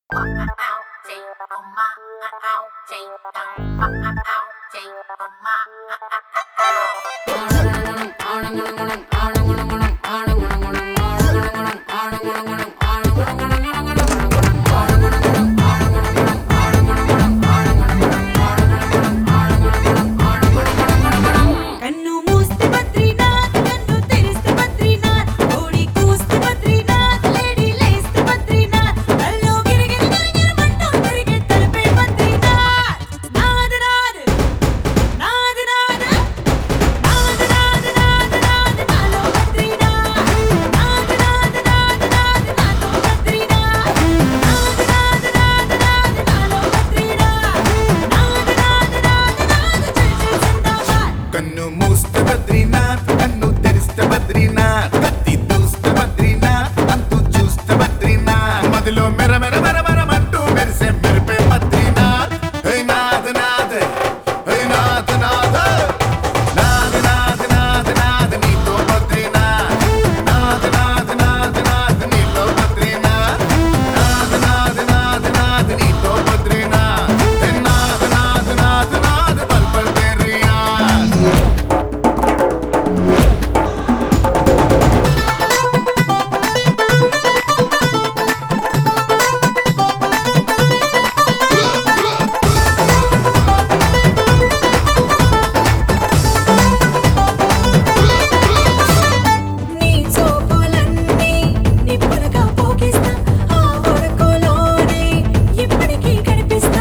కన్ను మూస్తే బద్రీనాథ్, కన్ను తెరిస్తే బద్రీనాథ్, కోడి కూస్తే బద్రీనాథ్, లేడీ లేస్తే బద్రీనాథ్, కల్లో గిరిగిరి గిరిగిరమంటూ తిరిగే తలపే బద్రీనాథ్. నాద్ నాద్ నాద్ నాద్ నాద్ నాద్ నాద్ నాద్ నాలో బద్రీనాథ్. నాద్ నాద్ నాద్ నాద్ నాలో బద్రీనాథ్. నాద్ నాద్ నాద్ నాద్ నాలో బద్రీనాథ్. నాద్ నాద్ నాద్ నాద్ జై జై జిందాబాద్. కన్ను మూస్తే బద్రీనాథ్, కన్ను తెరిస్తే బద్రీనాథ్, కత్తి దూస్తే బద్రీనాథ్, అంతు చూస్తే బద్రీనాథ్, మదిలో మెర మెర మెర మెరమంటూ మెరిసే మెరిపే బద్రీనాథ్. హే నాథ్ నాథ్, హే నాథ్ నాథ్, నాథ్ నాథ్ నాథ్ నాథ్ నీతో బద్రీనాథ్. నాథ్ నాథ్ నాథ్ నాథ్ నీతో బద్రీనాథ్. నాథ్ నాథ్ నాథ్ నాథ్ నీతో బద్రీనాథ్. హే నాథ్ నాథ్ నాథ్ నాథ్ పల్ పల్ బద్రీనాథ్. నీ చూపులన్నీ నిప్పులుగా పోగిస్తా, ఆ వరకులోనే ఎప్పటికీ కనిపిస్తా.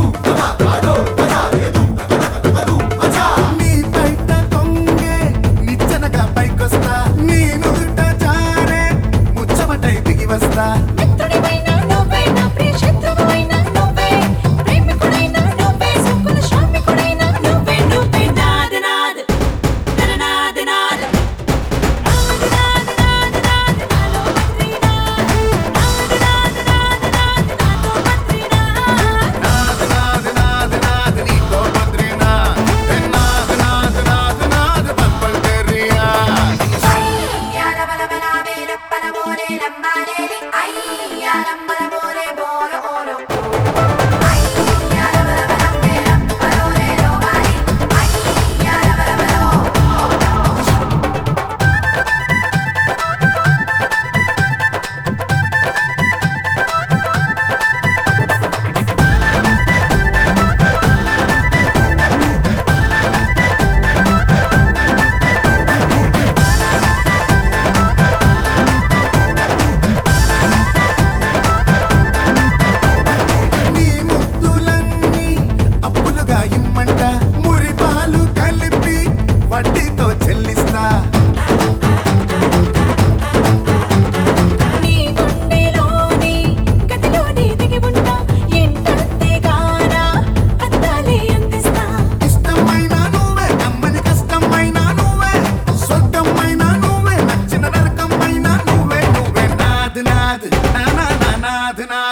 నీ బయట కొంగే నిచ్చెనగా పైకొస్తా, నీ నుదుట జారే ముచ్చమటై దిగి వస్తా. మిత్రుడివైనా నువ్వే, నా ప్రియ శత్రువువైనా నువ్వే, ప్రేమికుడైనా నువ్వే, సుకుల శ్రామికుడైనా నువ్వే. నువ్వే నాద్ నాద్ నరనాద్ నాద్. నాద్ నాద్ నాద్ నాద్ నాలో బద్రీనాథ్. నాద్ నాద్ నాద్ నాద్ నాతో బద్రీనాథ్. నాథ్ నాథ్ నాథ్ నాథ్ నీతో బద్రీనాథ్. హే నాథ్ నాథ్ నాథ్ నాథ్ పల్ పల్ బద్రీనాథ్. నీ ముద్దులన్నీ అప్పులుగా ఇమ్మంట, మురిపాలు కలిపి వడ్డీతో చెల్లిస్తా. నీ గుండెలోని గదిలోని దిగి ఉంటా, ఎంతంతే గానా అద్దాలే అందిస్తా. ఇష్టమైన నువ్వే, అమ్మని కష్టమైన నువ్వే, స్వర్గమైన నువ్వే, నచ్చిన నరకమైన నువ్వే. నువ్వే నాథ్ నాథ్ నా నా నా నాథ్ నాథ్.